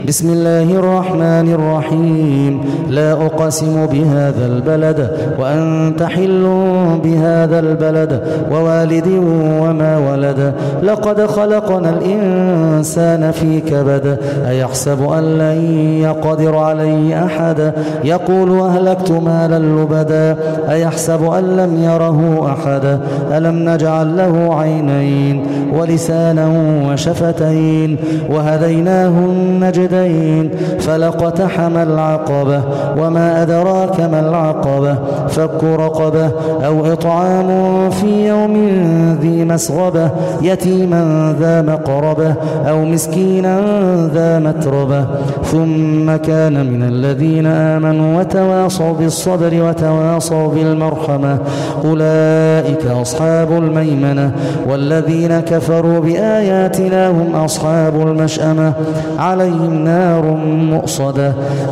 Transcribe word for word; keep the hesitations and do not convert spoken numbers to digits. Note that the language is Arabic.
بسم الله الرحمن الرحيم لا أقسم بهذا البلد وأنت حل بهذا البلد ووالد وما ولد لقد خلقنا الإنسان في كبد أيحسب أن لن يقدر عليه أحد يقول أهلكت مالا لبدا أيحسب أن لم يره أحد ألم نجعل له عينين ولسانا وشفتين وهديناه النجدين فلاقتحم العقبة وما أدراك ما العقبة فك رقبة أو إطعام في يوم ذي مسغبة يتيما ذا مقربة أو مسكينا ذا متربة ثم كان من الذين آمنوا وتواصوا بالصبر وتواصوا بالمرحمة أولئك أصحاب الميمنة والذين كفروا بآياتنا هم أصحاب المشأمة عليهم نار مؤصدة